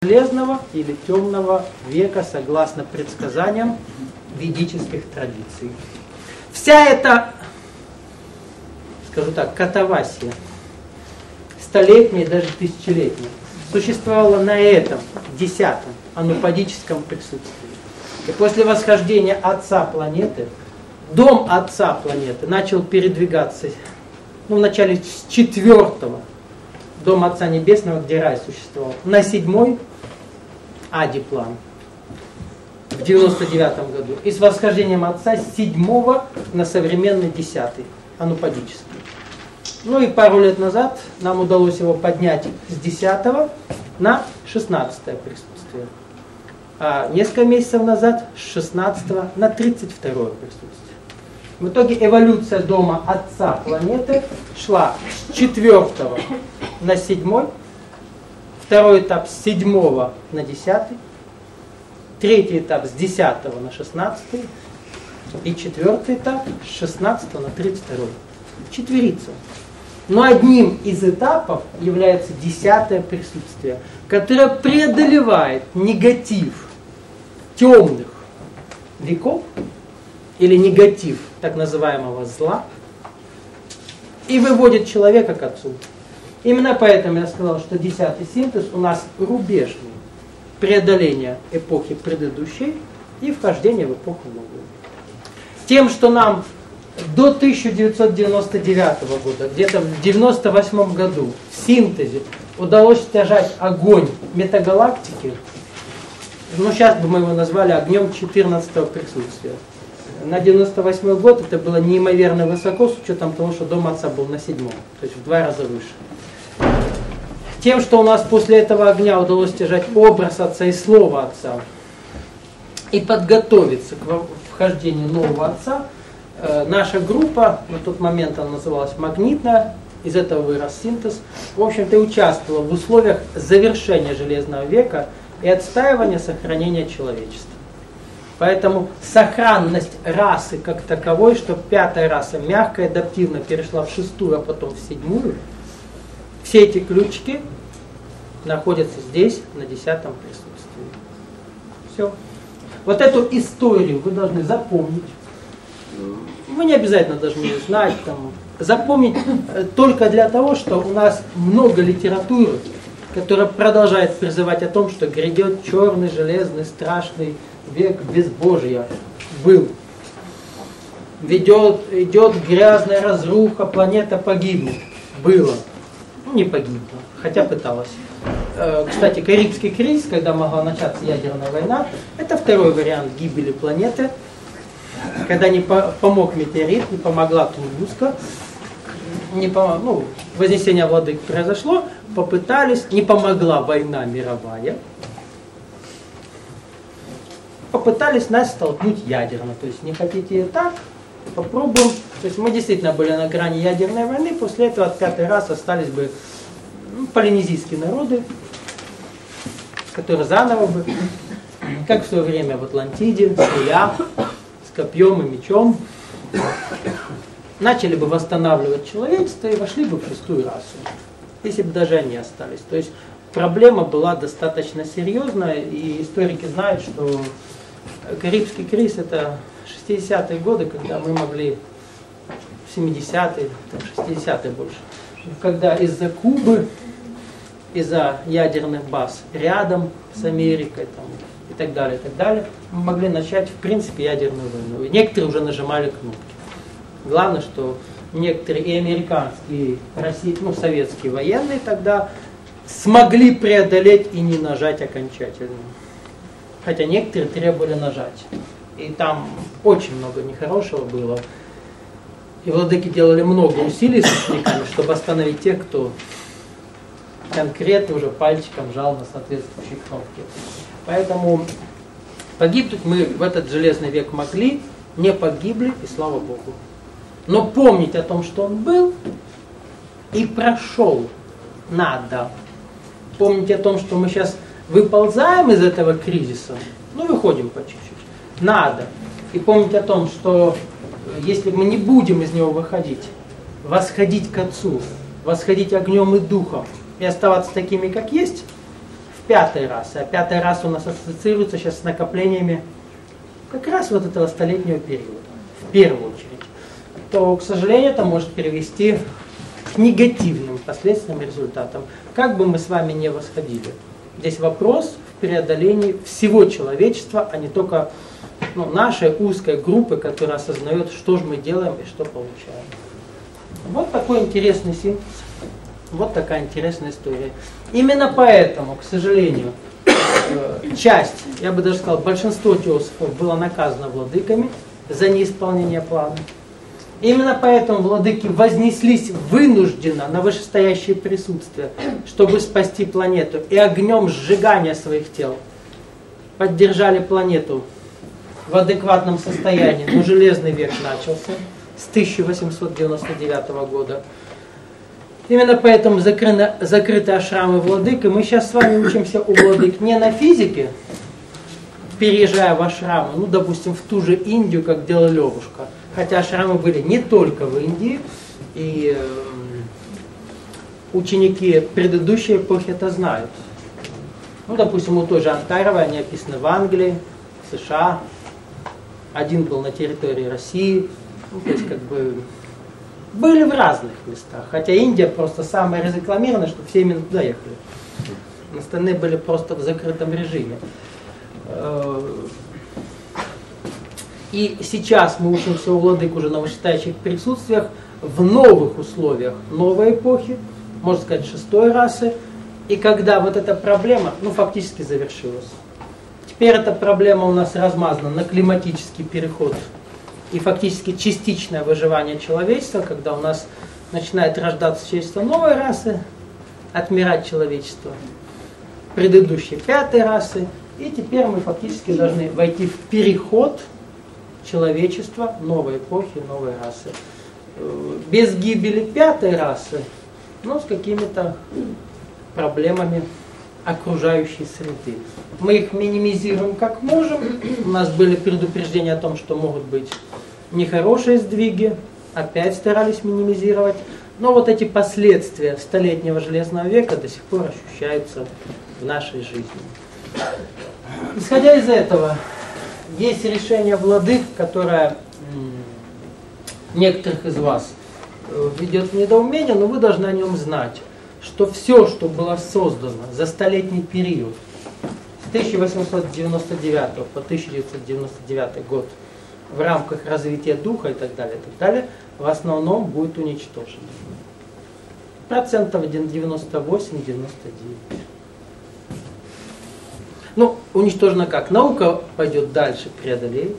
Железного или темного века, согласно предсказаниям ведических традиций. Вся эта, скажу так, катавасия, столетняя, даже тысячелетняя, существовала на этом 10-м анупадическом присутствии. И после восхождения отца планеты, дом отца планеты начал передвигаться, вначале с 4-го, дом Отца Небесного, где рай существовал, на 7-й адиплан в 99-м году. И с восхождением Отца с 7-го на современный 10-й, анупадический. И пару лет назад нам удалось его поднять с 10-го на 16-е присутствие. А несколько месяцев назад с 16-го на 32-е присутствие. В итоге эволюция дома Отца планеты шла с 4-го на 7-й, второй этап с 7-го на 10-й, третий этап с 10-го на 16-й и четвертый этап с 16-го на 32-й. Четверица. Но одним из этапов является 10-е присутствие, которое преодолевает негатив темных веков или негатив так называемого зла и выводит человека к Отцу. Именно поэтому я сказал, что 10-й синтез у нас рубежный. Преодоление эпохи предыдущей и вхождение в эпоху новую. Тем, что нам до 1999 года, где-то в 1998 году в синтезе удалось стяжать огонь метагалактики, сейчас бы мы его назвали огнем 14-го присутствия. На 98 год это было неимоверно высоко, с учетом того, что дом Отца был на 7-м, то есть в 2 раза выше. Тем, что у нас после этого огня удалось стяжать образ Отца и Слово Отца и подготовиться к вхождению нового Отца, наша группа, на тот момент она называлась «Магнитная», из этого вырос синтез, в общем-то участвовала в условиях завершения Железного века и отстаивания сохранения человечества. Поэтому сохранность расы как таковой, что 5-я раса мягко и адаптивно перешла в 6-ю, а потом в 7-ю, все эти ключики находятся здесь, на 10-м присутствии. Все. Вот эту историю вы должны запомнить. Вы не обязательно должны ее знать. Запомнить только для того, что у нас много литературы, которая продолжает призывать о том, что грядет черный, железный, страшный век безбожия. Был. Идет грязная разруха, планета погибнет. Было. Не погибла, хотя пыталась. Кстати, Карибский кризис, когда могла начаться ядерная война, это второй вариант гибели планеты, когда не помог метеорит, не помогла Тунгуска, вознесение владык произошло, попытались, не помогла война мировая, попытались нас столкнуть ядерно, то есть не хотите так, попробуем. То есть мы действительно были на грани ядерной войны, после этого от 5-й раз остались бы полинезийские народы, которые заново бы, как в свое время в Атлантиде, с копьем и мечом, начали бы восстанавливать человечество и вошли бы в 6-ю расу, если бы даже они остались. То есть проблема была достаточно серьезная, и историки знают, что Карибский кризис это 60-е годы, когда мы могли, 70-е, 60-е больше, когда из-за Кубы, из-за ядерных баз рядом с Америкой и так далее, мы могли начать в принципе ядерную войну. И некоторые уже нажимали кнопки. Главное, что некоторые и американские, и советские военные тогда смогли преодолеть и не нажать окончательно. Хотя некоторые требовали нажать. И там очень много нехорошего было. И владыки делали много усилий с учениками, чтобы остановить тех, кто конкретно уже пальчиком жал на соответствующие кнопки. Поэтому погибнуть мы в этот железный век могли, не погибли, и слава Богу. Но помнить о том, что он был и прошел, надо. Помнить о том, что мы сейчас выползаем из этого кризиса, выходим по чуть-чуть, надо. И помнить о том, что если мы не будем из него выходить, восходить к Отцу, восходить огнем и духом, и оставаться такими, как есть, в пятой расы. А пятая раса у нас ассоциируется сейчас с накоплениями как раз вот этого столетнего периода, в первую очередь. То, к сожалению, это может привести к негативным последствиям, результатам. Как бы мы с вами не восходили. Здесь вопрос в преодолении всего человечества, а не только нашей узкой группы, которая осознает, что же мы делаем и что получаем. Вот такой интересный синтез. Вот такая интересная история. Именно поэтому, к сожалению, часть, я бы даже сказал, большинство теософов было наказано владыками за неисполнение плана. Именно поэтому владыки вознеслись вынужденно на вышестоящее присутствие, чтобы спасти планету, и огнем сжигания своих тел поддержали планету в адекватном состоянии. Но Железный век начался с 1899 года. Именно поэтому закрыты ашрамы владык, и мы сейчас с вами учимся у владык не на физике, переезжая в ашрамы, допустим, в ту же Индию, как делал Левушка. Хотя ашрамы были не только в Индии, и ученики предыдущей эпохи это знают. Допустим, у той же Анкаровой они описаны в Англии, в США, один был на территории России, то есть были в разных местах. Хотя Индия просто самая разрекламированная, что все именно туда ехали. Остальные были просто в закрытом режиме. И сейчас мы учимся у владык уже на вышестоящих присутствиях в новых условиях новой эпохи, можно сказать, шестой расы. И когда вот эта проблема, фактически завершилась. Теперь эта проблема у нас размазана на климатический переход и фактически частичное выживание человечества, когда у нас начинает рождаться человечество новой расы, отмирать человечество предыдущей пятой расы, и теперь мы фактически должны войти в переход человечества новой эпохи, новой расы. Без гибели пятой расы, с какими-то проблемами окружающей среды. Мы их минимизируем как можем. У нас были предупреждения о том, что могут быть нехорошие сдвиги. Опять старались минимизировать. Но вот эти последствия столетнего Железного века до сих пор ощущаются в нашей жизни. Исходя из этого, есть решение владык, которое некоторых из вас ведет в недоумение, но вы должны о нем знать, что все, что было создано за столетний период с 1899 по 1999 год в рамках развития духа и так далее, в основном будет уничтожено. 98-99%. Уничтожено как? Наука пойдет дальше, преодолеет.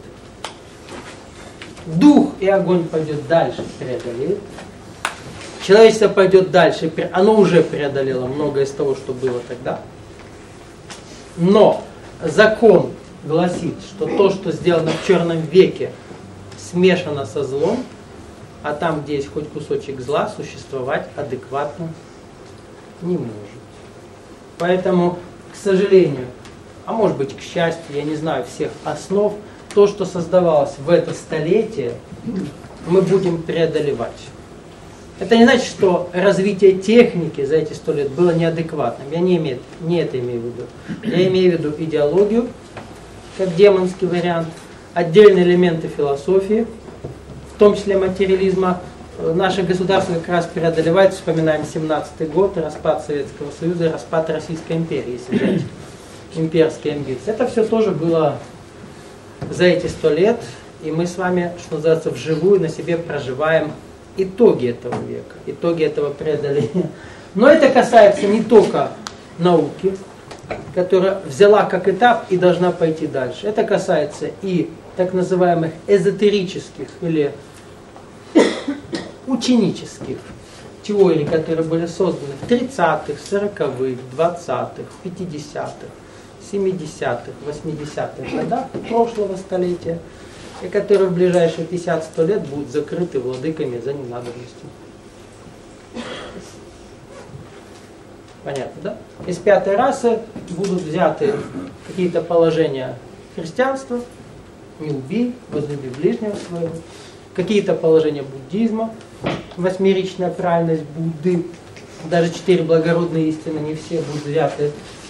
Дух и огонь пойдет дальше, преодолеет. Человечество пойдет дальше, оно уже преодолело многое из того, что было тогда. Но закон гласит, что то, что сделано в черном веке, смешано со злом, а там, где есть хоть кусочек зла, существовать адекватно не может. Поэтому, к сожалению, а может быть, к счастью, я не знаю всех основ, то, что создавалось в это столетие, мы будем преодолевать. Это не значит, что развитие техники за эти 100 лет было неадекватным. Я не это имею в виду. Я имею в виду идеологию, как демонский вариант, отдельные элементы философии, в том числе материализма. Наше государство как раз преодолевает, вспоминаем 17-й год, распад Советского Союза, распад Российской империи, если взять имперские амбиции. Это все тоже было за эти 100 лет, и мы с вами, что называется, вживую на себе проживаем итоги этого века, итоги этого преодоления. Но это касается не только науки, которая взяла как этап и должна пойти дальше. Это касается и так называемых эзотерических или ученических теорий, которые были созданы в 30-х, 40-х, 20-х, 50-х, 70-х, 80-х годах прошлого столетия, и которые в ближайшие 50-100 лет будут закрыты владыками за ненадобностью. Понятно, да? Из пятой расы будут взяты какие-то положения христианства, не убий, возлюби ближнего своего, какие-то положения буддизма, восьмеричная правильность Будды, даже 4 благородные истины, не все будут взяты